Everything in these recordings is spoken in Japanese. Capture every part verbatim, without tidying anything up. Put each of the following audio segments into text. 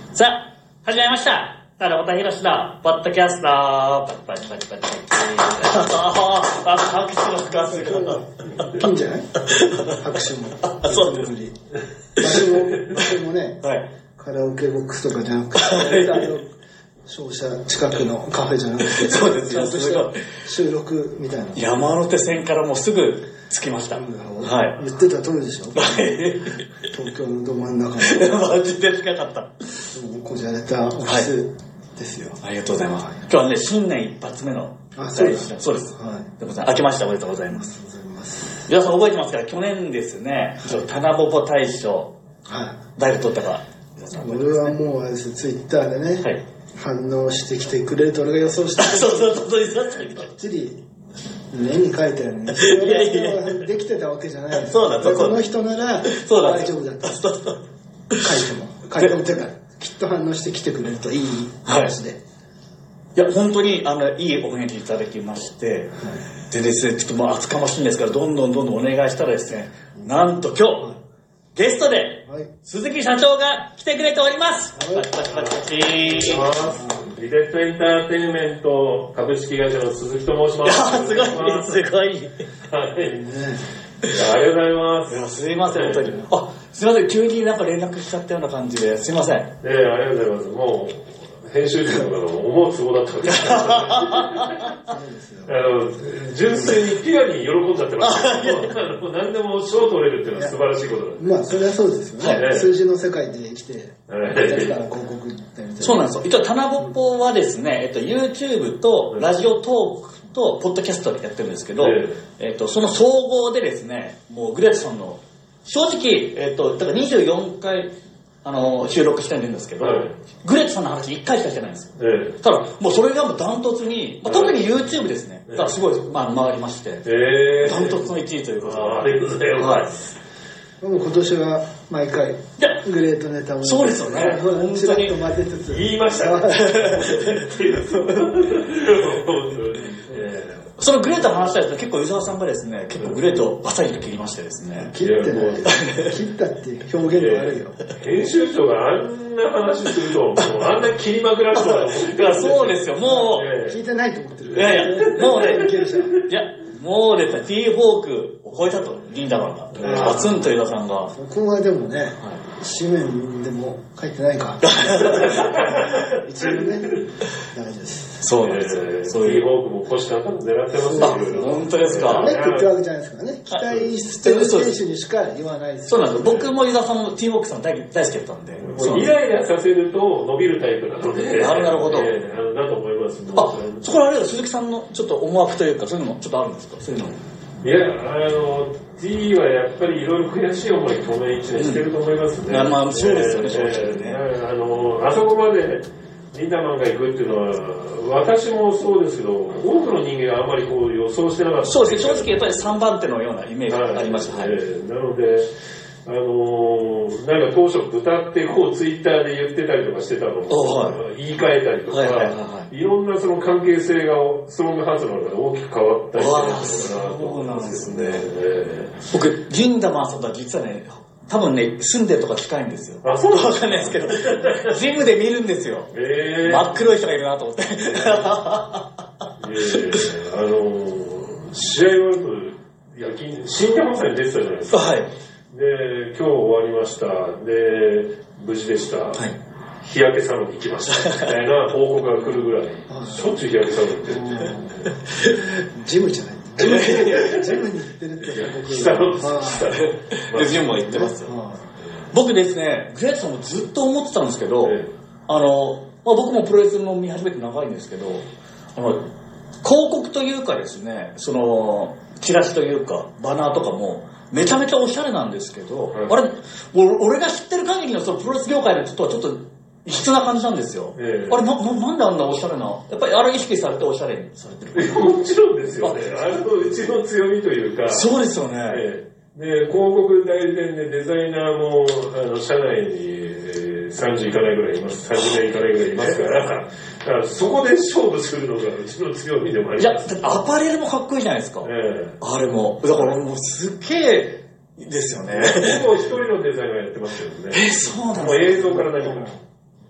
さあ、始まりました。ただ、太田博のポッドキャスト。パチパチパチパチパチ。ああ、拍手の深すごい。 いいんじゃない拍手も。 そうです。 場所も、場所もね、はい、カラオケボックスとかじゃなくて、あの商社近くのカフェじゃなくて、 そうですよ。 ちゃんとした収録みたいな。 山手線からもうすぐ着きました。はい。 言ってた通りでしょ。東京のど真ん中の。 マジで近かった。 こじゃれたオフィスですよ。 ありがとうございます。今日はね、新年一発目の。 あ、そうです。 そうです。 はい。 でもさん、明けましておめでとうございます。皆さん覚えてますから、去年ですね、タナボボ大賞、はい、誰が取ったか。 俺はもうあれです、ツイッターでね、はい、反応してきてくれると俺が予想した。 そうそうそうそうそうそう。 きっちり絵に書いてあるね。いやいやいや、できてたわけじゃない。 そうだそうだ。 この人なら大丈夫だった。そうそう。書いても書いてもてかきっと反応してきてくれるといい話で。はい、 いや本当にあのいいお返事いただきまして、はい、でですねちょっともう厚かましいんですからどんどんどんどんお願いしたらですね、なんと今日ゲストで、はい、鈴木社長が来てくれております。パチパチパチパチ。 リデットエンターテインメント株式会社の鈴木と申します。 いやすごいすごい。はい。 いやありがとうございます。 いやすいません本当に。あすいません急になんか連絡しちゃったような感じですいません。 ええー、ありがとうございます。もう編集長の思うツボだったわけです。あの純粋にピュアに喜んじゃってます。何でも賞取れるっていうのは素晴らしいことだ。 まあそれはそうですよね。はい、数字の世界で生きて、はい、広告ってみたいな。 そうなんですよ。一応タナボッポはですね、えっと YouTube とラジオトークとポッドキャストでやってるんですけど、えっとその総合でですね、もうグレートさんの正直えっとだからにじゅうよんかいあの収録してるんですけど、はい、グレートさんの話いっかいしかしてないんですよ。えー、ただもうそれがもうダントツに、まあ、特に YouTube ですね。だからすごい、まあ、回りまして、えー、ダントツのいちいということで。 ありがとうございます。 もう今年は毎回グレートネタもそうですよね。 本当にちらっと混ぜつつ言いましたね。 そのグレートの話したやつ結構伊沢さんがですね結構グレートバサリと切りましてですね。 切ってない切ったっていう表現が悪いよ。 編集長があんな話するともうあんな切りまくらすとは思ってた。そうですよもう聞いてないと思ってる。 いやいやもうねいやもうですね T ホークを超えたとリンダマンがバツンと伊沢さんが。 そこはでもね紙面でも書いてないか。一応ね大丈夫です。 そうなんですよ。 そういうホークも腰高く狙ってますよ。本当ですか。 ネックってわけじゃないですからね。期待してる選手にしか言わないです。 そうなんですよ。僕も伊沢さんも T ホークさん大好きだったんで。 イライラさせると伸びるタイプなので。 なるなるほど。 だと思います。 あ、そこらあれは鈴木さんのちょっと思惑というかそういうのもちょっとあるんですか。そういうの。 いやあの T はやっぱりいろいろ悔しい思い去年いちねんしてると思いますね。 まあそうですよね正直ね。 あのあそこまでリンダマンが行くっていうのは私もそうですけど多くの人間があんまりこう予想してなかった。 そうですね正直やっぱりさんばん手のようなイメージがありました。はい、 なのであのー、なんか当初豚ってこうツイッターで言ってたりとかしてたのを、はい、言い換えたりとか、はいはいはいはい、いろんなその関係性がストロングハーツの中で大きく変わったりしてるのかなと思うんですね。 僕リンダマンさんとは実はね多分ね住んでるとか近いんですよ。 あ、そうわかんないですけどジムで見るんですよ。えー、真っ黒い人がいるなと思って。えー、 あのー、試合終わると夜勤新山さんに出てたじゃないですか。 はい。 で今日終わりました。で無事でした。はい。日焼けサロンに行きましたみたいな報告が来るぐらいしょっちゅう日焼けサロン行ってるってジムじゃないジムに行ってるって報告サロンですでジムも行ってますよ。僕ですねグレートさんもずっと思ってたんですけど、ええ、あの、まあ、僕もプロレスの見始めて長いんですけどあの広告というかですねそのチラシというかバナーとかもめちゃめちゃおしゃれなんですけど、はい、あれ俺が知ってる限りのそのプロレス業界の人はちょっと異質な感じなんですよ、えー、あれ な, な, なんであんなおしゃれなやっぱりあれ意識されておしゃれにされてる。 もちろんですよね。あれのうちの強みというかそうですよね、 えー、で広告代理店でデザイナーもあの社内に、えー、さんじゅういかないぐらいいますさんじゅうねんいかないぐらいいますからだからそこで勝負するのがうちの強みでもあります。 いやアパレルもかっこいいじゃないですか、えー、あれもだからもうすっげえですよね。 僕も一人のデザイナーやってますけどね。 えー、そうなんですか。 もう映像から何から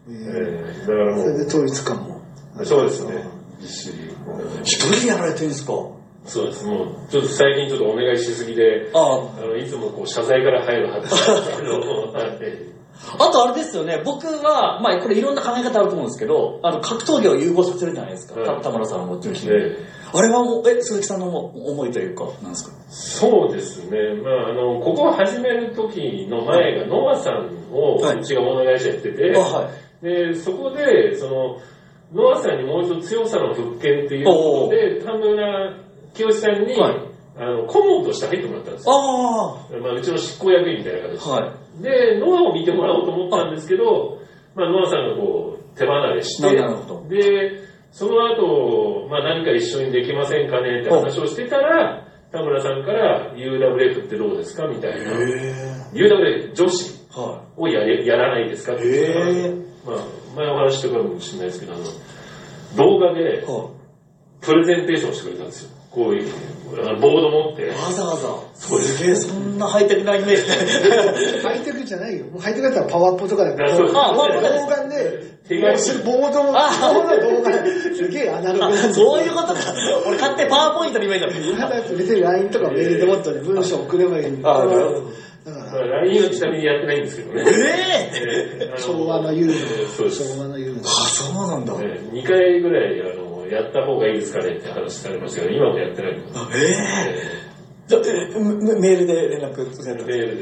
えー、だからもうそれで統一感もそうですね。 一人でやられてるんですか？ そうです。もうちょっと最近ちょっとお願いしすぎで、ああのいつもこう謝罪から入るはずですけど。 あとあれですよね、僕は、まあこれいろんな考え方あると思うんですけど、あの格闘技を融合させるじゃないですか、はい、田村さんも中心に、えー、あれはもう、え、鈴木さんの思いというか、なんですか？ そうですね、まああの、ここを始める時の前が、ノアさんをうちが物会社やってて、はい、で、そこで、その、ノアさんにもう一度強さの復権っていうことで、田村清さんに、はい、あの顧問として入ってもらったんですよ。あまあ、うちの執行役員みたいな形で。はい、で、ノアを見てもらおうと思ったんですけど、まあ、ノアさんがこう手離れして、で、その後、まあ、何か一緒にできませんかねって話をしてたら、田村さんから ユーダブリューエフ ってどうですかみたいな。ユーダブリューエフ 女子をやれやらないですかって言ったら、まあ、前お話してたかもしれないですけど、あの動画でプレゼンテーションしてくれたんですよ。こういうボード持って。 わざわざ。すげえ、そんなハイテクなイメージ。 ハイテクじゃないよ。もうハイテクだったらパワーポとかだけど、動画で、ボードの動画ですげえアナログなんですよ。そういうことか。俺勝手にパワーポイントのイメージだった。 だって別に ライン とかメールでもっと文章送ればいいんだ。 だから ライン をちなみにやってないんですけどね。 えー、昭和のユーロ。昭和のユーロ。 あ、そうなんだ。 にかいぐらいあのやった方がいいですかねって話されましたけど、今もやってない。 ええー。えー、メールで連絡メールです。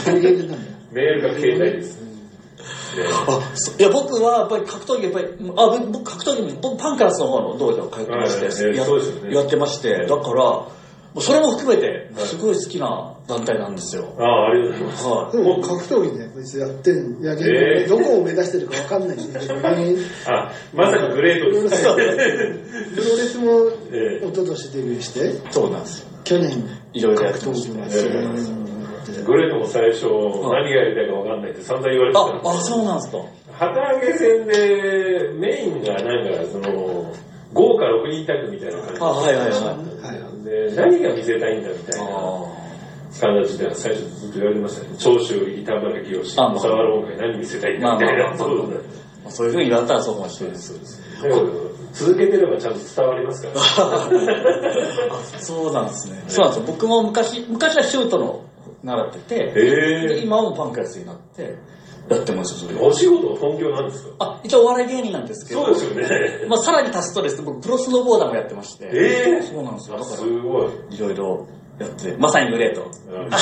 メールが携帯です。 あ、いや僕はやっぱり格闘技やっぱりあ僕格闘技僕パンクラスの方の道場通ってまして、や, やってまして、だからそれも含めてすごい好きな団体なんですよ。 ああ、ありがとうございます。 はい、でも格闘技ね、こいつやってんやけど、えー、どこを目指してるかわかんないんだけど、ね、 あ、まさかグレートですね。 プロレスも一昨年デビューして、 そうなんですよ。 去年いろいろやってましたね。 グレートも最初何がやりたいかわかんないって散々言われてたんです。 あ、あ、そうなんですか。 旗揚げ戦でメインがなんかその豪華ろくにんタッグみたいな感じで、あ、はいはいはい、で何が見せたいんだみたいな形では最初ずっと言われてましたね。長州力、田村清、小沢論外何見せたいんだみたいな、まあまあまあまあ、そういうふうに言われたらそうかもしれないです。 続けてればちゃんと伝わりますからあ、そうなんですね。そうなんですよ。僕も昔昔はシュートの習ってて、で今はもうパンクラスになってやってますよ。それお仕事は本業なんですか？ あ、一応お笑い芸人なんですけど、 そうですよね。 まあさらに足すとですね、僕プロスノーボーダーもやってまして、 えー、 そうなんですよ。だからすごいいろいろやってまさにグレート。う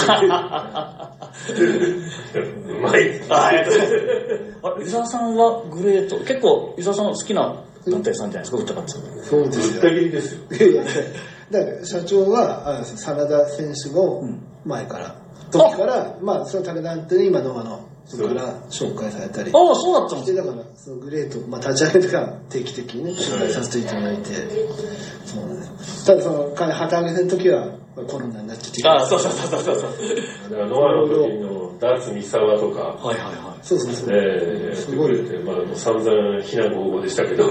まい。 あ、ありがとうございます。あ、伊沢さんはグレート結構伊沢さんの好きな団体さんじゃないですか、歌かつ。 そうですよ。 ぶった切りですよ。 だから社長はあ真田選手の前から、うん、時からまあその武田って今のあのそこから紹介されたり。 ああ、そうだったんですか。だからそのグレートまあ立ち上げとか定期的にね紹介させていただいて、そうなんです。ただその旗揚げ戦の時はコロナになっちゃって。 ああ、そうそうそうそうそう。 だからノアの時のダーツ三沢とか。 はいはいはい。 そうそうそう。 えー、すごい。まあもう散々非難合々でしたけど。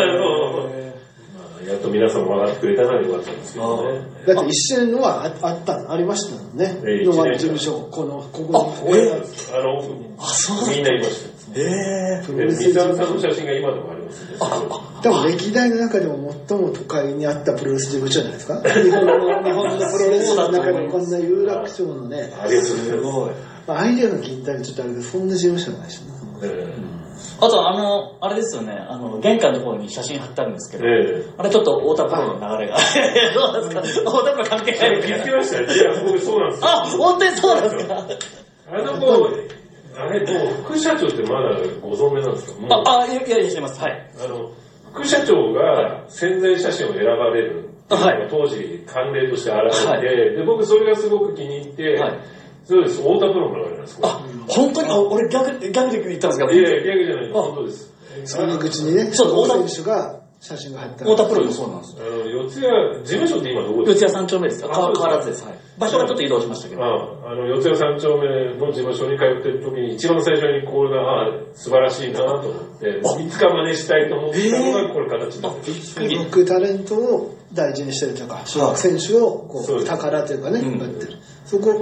やっと皆さんも分かってくれたらよかったんですけどね。 だって一瞬のは あ, あったありましたもんね。ノアの事務所このここに。あ、あのあそうみんないました。 ええー。三沢さんの写真が今でもありますね。 あ、多分歴代の中でも最も都会にあったプロレス事務所じゃないですか。日本の日本のプロレスの中でもこんな有楽町のね。 あれすごい。 アイデアの銀体ちょっとあれでそんな事務所ないしな。 あとあの、あれですよね、あの、玄関のところに写真貼ってあるんですけど、えー、あれちょっと太田プロの流れが。どうですか？太田プロ関係ない気づきましたよ。いや、僕そうなんですよ。 あ、本当にそうなんですか？ あの子、あれ、もう副社長ってまだご存命なんですか？ あ、あ、いやいや、してます。はい。 あの、副社長が宣材写真を選ばれる。はい。当時、慣例として現れて、はい、で、僕それがすごく気に入って、はい、そうです、太田プロの流れなんです。 あ、本当に、あ、俺ギャグ、ギャグで言ったんですか？ いやいや、ギャグじゃない、本当です。 その口にね、そう、太田選手が写真が入った。 太田プロもそうなんですよ。 あの、四谷、事務所って今どこですか？ 四谷三丁目ですか？変わらずです。はい。場所がちょっと移動しましたけど。 ああの、四谷三丁目の事務所に通ってる時に一番最初にこれが、あ素晴らしいなと思って、いつか真似したいと思ったのがこれ形になってる。 ロックタレントを大事にしてるというか、小学選手をこう宝というかね、持ってる。そこ、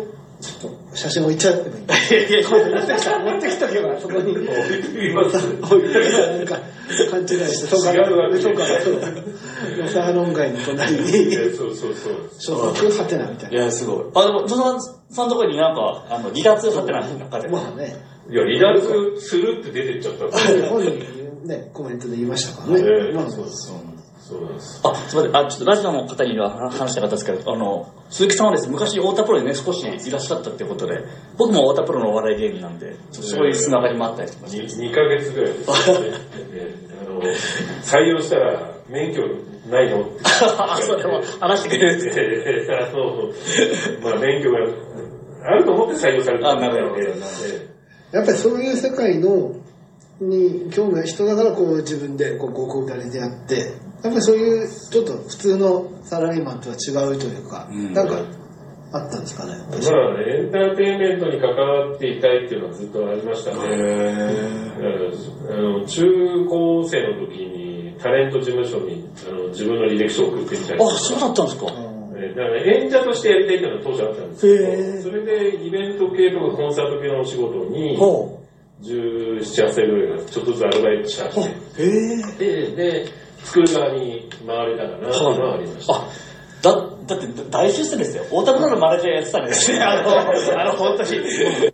ちょっと写真置いちゃってもいい？いやいや、持ってきた、持ってきたけど、そこに。置いときたなんか、勘違いして、そうか、そうか、そうか。ヨサハノン街の隣に、 そうそうそう。 所属ハテナみたいな。 いや、すごい。あ、でも、ゾノさんのところになんか、あの、離脱ハテナなんかで。 まあね。 いや、離脱するって出てっちゃったんで。 本人ね、コメントで言いましたからね。 えー、 まあ、 そうです。そうなんです。 あ、すみません。あ、ちょっとラジオの方には話したかったですけど、あの、鈴木さんはですね、昔太田プロにね、少しいらっしゃったっていうことで、僕も太田プロのお笑い芸人なんで、そういうつながりもあったりとかして。 にかげつぐらいですね。あの、採用したら、免許ないのって。 あ、それも話してくれるんですあの、まあ免許があると思って採用されたんで。 やっぱりそういう世界の、に興味が人だからこう自分でこう合コンでやって、やっぱりそういうちょっと普通のサラリーマンとは違うというか、うん、なんかあったんですかね。 まあエンターテインメントに関わっていたいっていうのはずっとありましたね。あの中高生の時にタレント事務所にあの自分の履歴書を送ってみたりとか。 あ、そうだったんですか。 だから演者としてやりたいっていうのは当初あったんですけど、それでイベント系とかコンサート系のお仕事にじゅうなな、はちさいぐらいからちょっとずつアルバイトしたんで、で、作る側に回れたかなっていうのはありました。 あ、だ、だって大出世ですよ。太田プロのマネージャーやってたんですね。あの、あの、本当に。